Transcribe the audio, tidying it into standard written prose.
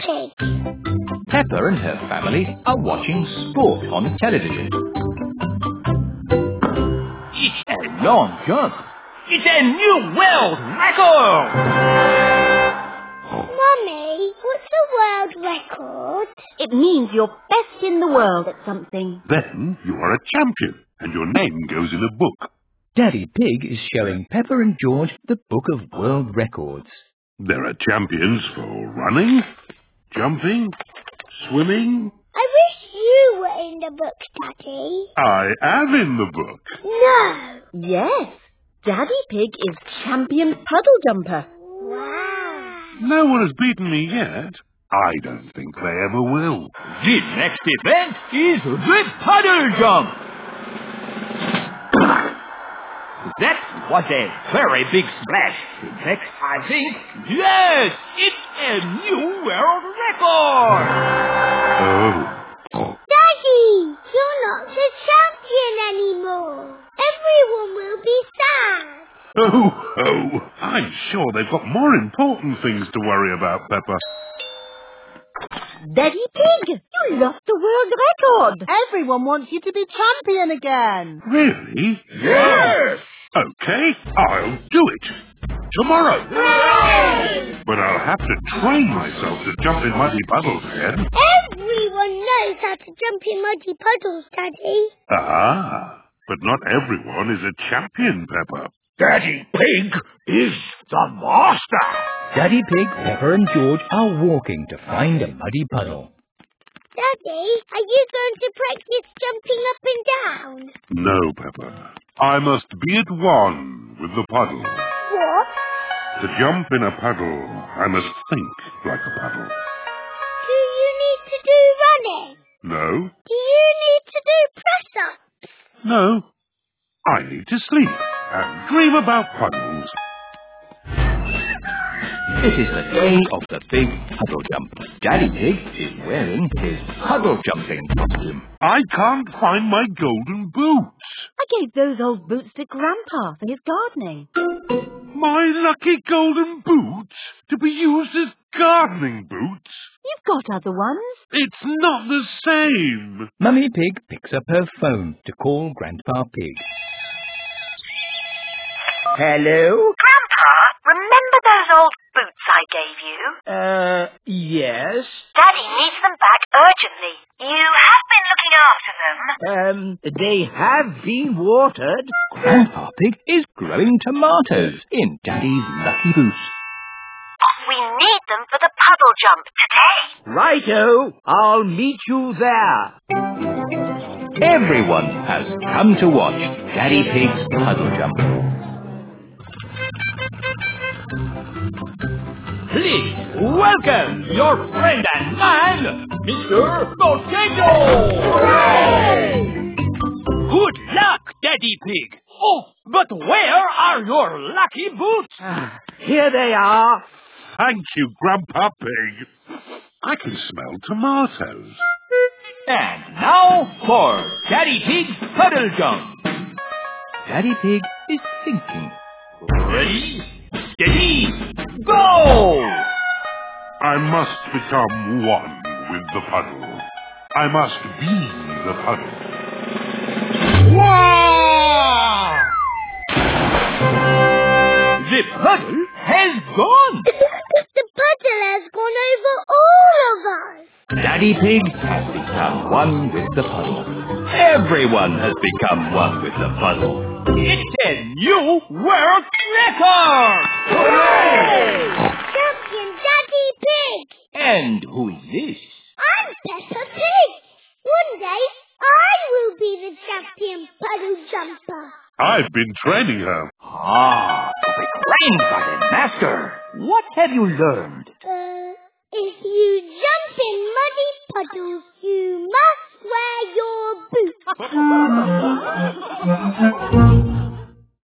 Pig. Peppa and her family are watching sport on television. It's a long jump. It's a new world record! Mummy, what's a world record? It means you're best in the world at something. Then you are a champion, and your name goes in a book. Daddy Pig is showing Peppa and George the Book of World Records. There are champions for running, jumping, swimming. I wish you were in the book, Daddy. I am in the book. No. Yes, Daddy Pig is champion puddle jumper. Wow. No one has beaten me yet. I don't think they ever will. The next event is the puddle jump. That was a very big splash. Next, I think, yes, it's a new world record. Oh. Daddy, you're not the champion anymore. Everyone will be sad. Oh. I'm sure they've got more important things to worry about, Peppa. Daddy Pig, you lost the world record. Everyone wants you to be champion again. Really? Yes! Okay, I'll do it. Tomorrow. Hooray! But I'll have to train myself to jump in muddy puddles again. Everyone knows how to jump in muddy puddles, Daddy. Ah, but not everyone is a champion, Peppa. Daddy Pig is the master. Daddy Pig, Peppa and George are walking to find a muddy puddle. Daddy, are you going to practice jumping up and down? No, Peppa. I must be at one with the puddle. What? To jump in a puddle, I must think like a puddle. Do you need to do running? No? Do you need to do press-ups? No. I need to sleep and dream about puddles. It is the day of the big puddle jump. Daddy Pig is wearing his puddle jumping costume. I can't find my golden boots. I gave those old boots to Grandpa for his gardening. My lucky golden boots to be used as gardening boots. You've got other ones. It's not the same. Mummy Pig picks up her phone to call Grandpa Pig. Hello? Grandpa, remember those old boots I gave you? Yes. Daddy needs them back urgently. You have been looking after them. They have been watered. Grandpa Pig is growing tomatoes in Daddy's lucky boots. We need them for the puddle jump today. Righto, I'll meet you there. Everyone has come to watch Daddy Pig's puddle jump. Please welcome your friend and mine, Mr. Potato! Hooray! Good luck, Daddy Pig. Oh, but where are your lucky boots? Here they are. Thank you, Grandpa Pig. I can smell tomatoes. And now for Daddy Pig's puddle jump. Daddy Pig is thinking. Ready, steady, go! I must become one with the puddle. I must be the puddle. Wow! The puddle has gone. The puddle has gone over all of us. Daddy Pig has become one with the puddle. Everyone has become one with the puddle. It's a new world record! Hooray! Champion Daddy Pig! And who is this? I'm Peppa Pig. One day I will be the champion puddle jumper. I've been training her. Ah, to be trained by the master. What have you learned? If you jump in muddy puddles, you must wear your boots.